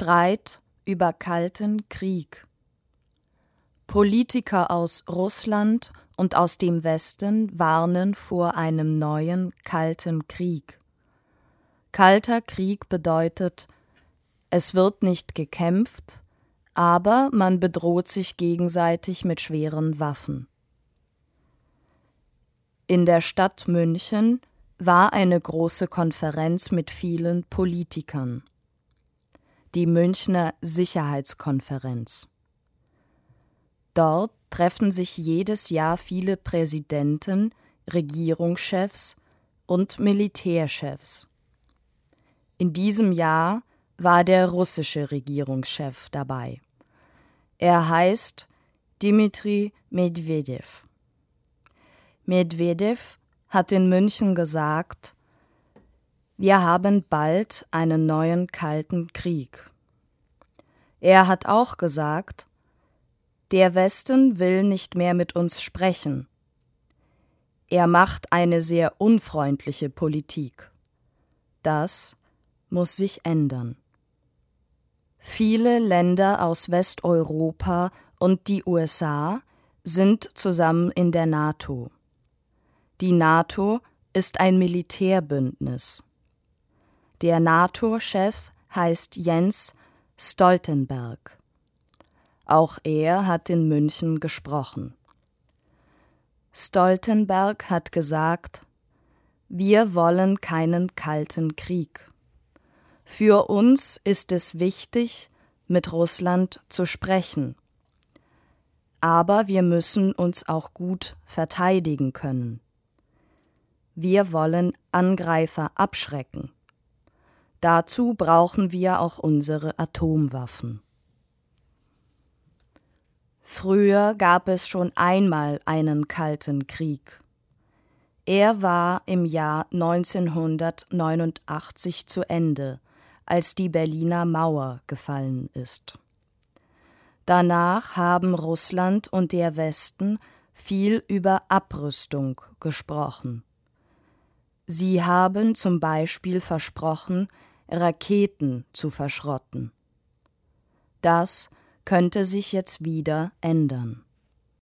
Streit über Kalten Krieg. Politiker aus Russland und aus dem Westen warnen vor einem neuen Kalten Krieg. Kalter Krieg bedeutet, es wird nicht gekämpft, aber man bedroht sich gegenseitig mit schweren Waffen. In der Stadt München war eine große Konferenz mit vielen Politikern. Die Münchner Sicherheitskonferenz. Dort treffen sich jedes Jahr viele Präsidenten, Regierungschefs und Militärchefs. In diesem Jahr war der russische Regierungschef dabei. Er heißt Dmitri Medwedew. Medwedew hat in München gesagt: Wir haben bald einen neuen Kalten Krieg. Er hat auch gesagt, der Westen will nicht mehr mit uns sprechen. Er macht eine sehr unfreundliche Politik. Das muss sich ändern. Viele Länder aus Westeuropa und die USA sind zusammen in der NATO. Die NATO ist ein Militärbündnis. Der NATO-Chef heißt Jens Stoltenberg. Auch er hat in München gesprochen. Stoltenberg hat gesagt: Wir wollen keinen Kalten Krieg. Für uns ist es wichtig, mit Russland zu sprechen. Aber wir müssen uns auch gut verteidigen können. Wir wollen Angreifer abschrecken. Dazu brauchen wir auch unsere Atomwaffen. Früher gab es schon einmal einen Kalten Krieg. Er war im Jahr 1989 zu Ende, als die Berliner Mauer gefallen ist. Danach haben Russland und der Westen viel über Abrüstung gesprochen. Sie haben zum Beispiel versprochen, Raketen zu verschrotten. Das könnte sich jetzt wieder ändern.